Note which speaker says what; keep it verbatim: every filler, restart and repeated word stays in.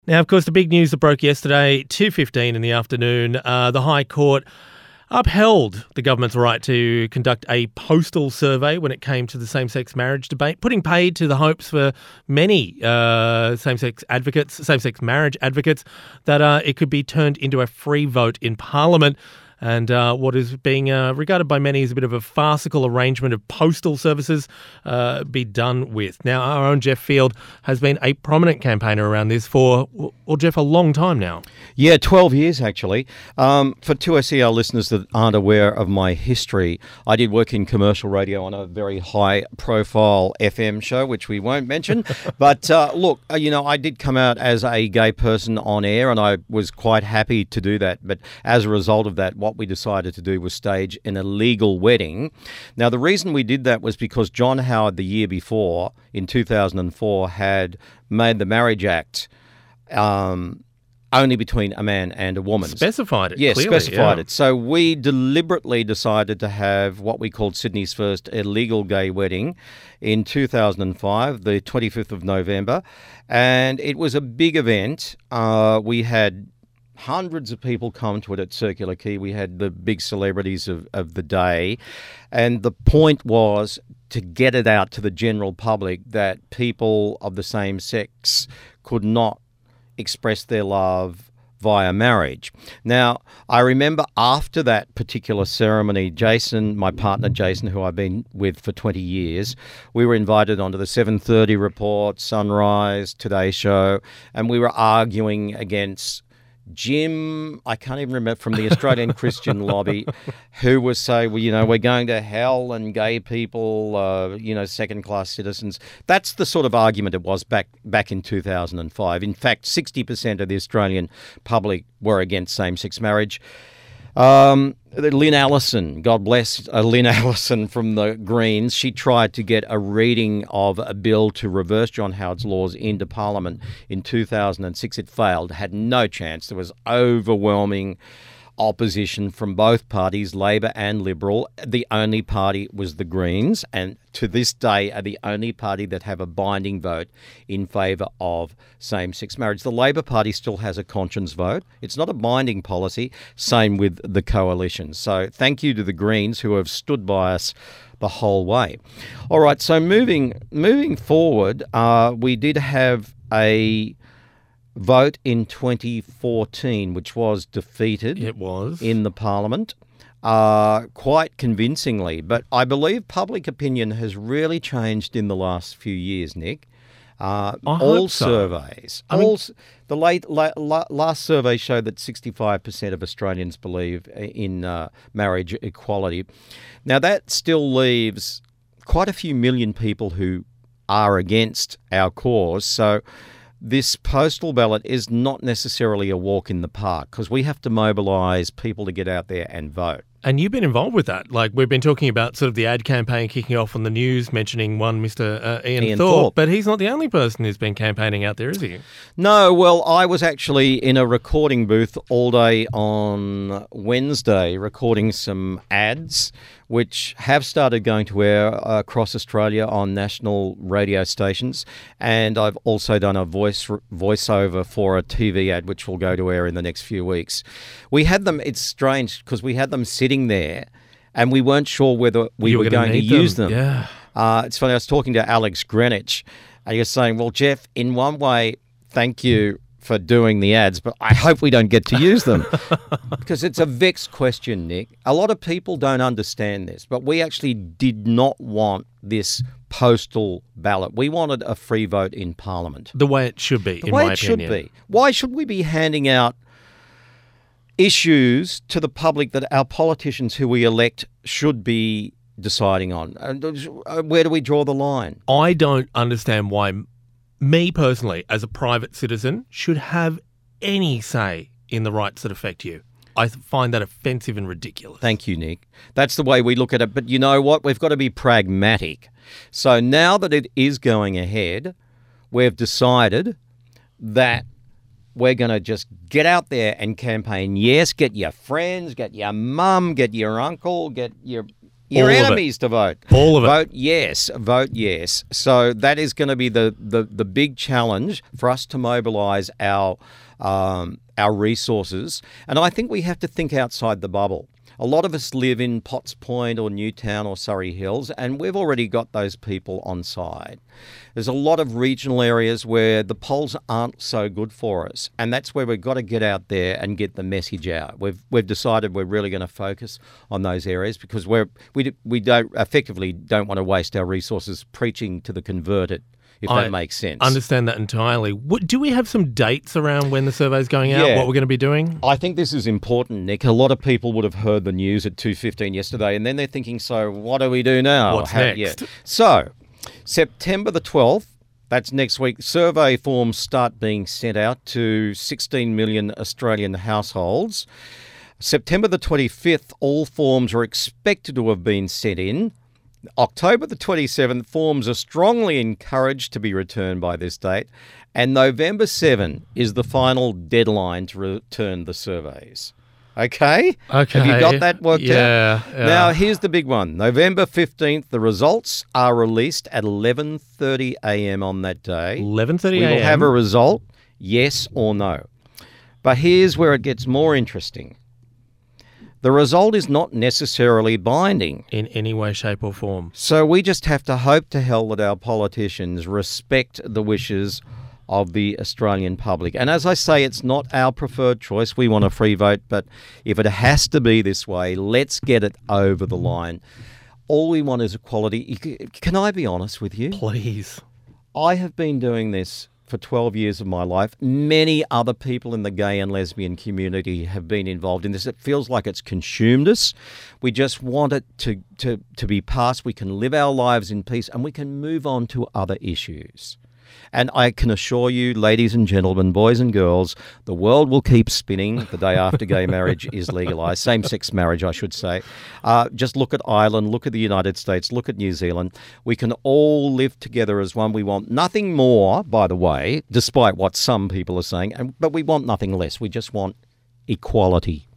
Speaker 1: Now, of course, the big news that broke yesterday, two fifteen in the afternoon, uh, the High Court upheld the government's right to conduct a postal survey when it came to the same-sex marriage debate, putting paid to the hopes for many uh, same-sex advocates, same-sex marriage advocates, that uh, it could be turned into a free vote in Parliament. And uh, what is being uh, regarded by many as a bit of a farcical arrangement of postal services uh, be done with. Now, our own Jeff Field has been a prominent campaigner around this for, well, Jeff, a long time now.
Speaker 2: Yeah, twelve years actually. Um, for two S E L listeners that aren't aware of my history, I did work in commercial radio on a very high-profile F M show, which we won't mention. But uh, look, you know, I did come out as a gay person on air, and I was quite happy to do that. But as a result of that, what we decided to do was stage an illegal wedding. Now, the reason we did that was because John Howard the year before, in two thousand four, had made the Marriage Act um, only between a man and a woman.
Speaker 1: Specified it,
Speaker 2: Yes,
Speaker 1: clearly,
Speaker 2: specified
Speaker 1: yeah.
Speaker 2: it. So we deliberately decided to have what we called Sydney's first illegal gay wedding in two thousand five, the twenty-fifth of November. And it was a big event. Uh, we had hundreds of people come to it at Circular Quay. We had the big celebrities of, of the day. And the point was to get it out to the general public that people of the same sex could not express their love via marriage. Now, I remember after that particular ceremony, Jason, my partner Jason, who I've been with for twenty years, we were invited onto the seven thirty Report, Sunrise, Today Show, and we were arguing against Jim, I can't even remember, from the Australian Christian Lobby, who was saying, well, you know, we're going to hell and gay people, uh, you know, second-class citizens. That's the sort of argument it was back back in two thousand five. In fact, sixty percent of the Australian public were against same-sex marriage. Um, Lynn Allison, God bless uh, Lynn Allison from the Greens, she tried to get a reading of a bill to reverse John Howard's laws into Parliament in two thousand six. It failed, had no chance. There was overwhelming opposition from both parties, Labor and Liberal. The only party was the Greens, and to this day are the only party that have a binding vote in favour of same-sex marriage. The Labor Party still has a conscience vote. It's not a binding policy. Same with the coalition. So thank you to the Greens who have stood by us the whole way. All right, so moving moving forward, uh, we did have a vote in twenty fourteen, which was defeated.
Speaker 1: It was.
Speaker 2: In the Parliament, uh, quite convincingly. But I believe public opinion has really changed in the last few years, Nick. Uh,
Speaker 1: I
Speaker 2: all
Speaker 1: hope so.
Speaker 2: surveys,
Speaker 1: I
Speaker 2: all
Speaker 1: mean,
Speaker 2: s- the late la, la, last survey showed that sixty-five percent of Australians believe in uh, marriage equality. Now that still leaves quite a few million people who are against our cause. So this postal ballot is not necessarily a walk in the park because we have to mobilise people to get out there and vote.
Speaker 1: And you've been involved with that. Like, we've been talking about sort of the ad campaign kicking off on the news, mentioning one Mister Uh, Ian,
Speaker 2: Ian
Speaker 1: Thorpe,
Speaker 2: Thorpe.
Speaker 1: but he's not the only person who's been campaigning out there, is he?
Speaker 2: No, well, I was actually in a recording booth all day on Wednesday recording some ads which have started going to air across Australia on national radio stations, and I've also done a voice voiceover for a T V ad which will go to air in the next few weeks. We had them, it's strange, because we had them sitting there and we weren't sure whether we
Speaker 1: You
Speaker 2: were,
Speaker 1: were gonna
Speaker 2: going to
Speaker 1: need
Speaker 2: use
Speaker 1: them.
Speaker 2: them.
Speaker 1: Yeah.
Speaker 2: Uh, it's funny, I was talking to Alex Greenwich, and he was saying, well, Jeff, in one way, thank you for doing the ads, but I hope we don't get to use them. Because it's a vexed question, Nick. A lot of people don't understand this, but we actually did not want this postal ballot. We wanted a free vote in Parliament.
Speaker 1: The way it should be,
Speaker 2: The
Speaker 1: in
Speaker 2: way
Speaker 1: my
Speaker 2: it
Speaker 1: opinion.
Speaker 2: should be. Why should we be handing out issues to the public that our politicians who we elect should be deciding on? And where do we draw the line?
Speaker 1: I don't understand why me personally, as a private citizen, should have any say in the rights that affect you. I find that offensive and ridiculous.
Speaker 2: Thank you, Nick. That's the way we look at it. But you know what? We've got to be pragmatic. So now that it is going ahead, we've decided that we're going to just get out there and campaign. Yes, get your friends, get your mum, get your uncle, get your your
Speaker 1: All of it.
Speaker 2: enemies to vote.
Speaker 1: All of it.
Speaker 2: Vote yes, vote yes. So that is going to be the, the, the big challenge for us to mobilise our um, our resources. And I think we have to think outside the bubble. A lot of us live in Potts Point or Newtown or Surrey Hills, and we've already got those people on side. There's a lot of regional areas where the polls aren't so good for us, and that's where we've got to get out there and get the message out. We've we've decided we're really going to focus on those areas because we're we we don't effectively don't want to waste our resources preaching to the converted. If
Speaker 1: I
Speaker 2: that makes sense.
Speaker 1: Understand that entirely. What, do we have some dates around when the survey's going out,
Speaker 2: Yeah.
Speaker 1: what we're going to be doing?
Speaker 2: I think this is important, Nick. A lot of people would have heard the news at two fifteen yesterday, and then they're thinking, so what do we do now?
Speaker 1: What's
Speaker 2: How-
Speaker 1: next?
Speaker 2: yeah. So, September the twelfth, that's next week, survey forms start being sent out to sixteen million Australian households. September the twenty-fifth, all forms are expected to have been sent in. October the twenty-seventh, forms are strongly encouraged to be returned by this date. And November seventh is the final deadline to return the surveys. Okay?
Speaker 1: Okay.
Speaker 2: Have you got that worked
Speaker 1: Yeah,
Speaker 2: out?
Speaker 1: yeah.
Speaker 2: Now, here's the big one. November fifteenth, the results are released at eleven thirty a m on that day.
Speaker 1: eleven thirty
Speaker 2: We
Speaker 1: a m.
Speaker 2: will have a result, yes or no. But here's where it gets more interesting. The result is not necessarily binding.
Speaker 1: In any way, shape or form.
Speaker 2: So we just have to hope to hell that our politicians respect the wishes of the Australian public. And as I say, it's not our preferred choice. We want a free vote, but if it has to be this way, let's get it over the line. All we want is equality. Can I be honest with you?
Speaker 1: Please.
Speaker 2: I have been doing this for twelve years of my life. Many other people in the gay and lesbian community have been involved in this. It feels like it's consumed us. We just want it to, to, to be passed. We can live our lives in peace and we can move on to other issues. And I can assure you, ladies and gentlemen, boys and girls, the world will keep spinning the day after gay marriage is legalised. Same-sex marriage, I should say. Uh, just look at Ireland, look at the United States, look at New Zealand. We can all live together as one. We want nothing more, by the way, despite what some people are saying, and, but we want nothing less. We just want equality.